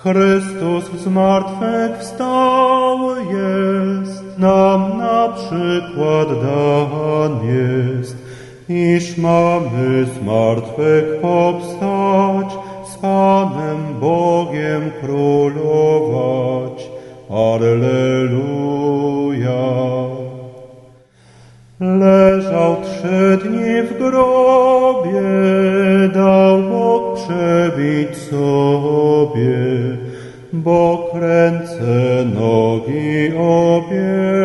Chrystus zmartwychwstał jest, nam na przykład dan jest, iż mamy z martwych powstać, z Panem Bogiem królować. Alleluja. Leżał 3 dni w grobie, dał Bóg przebić sobie, bo ręce, nogi obie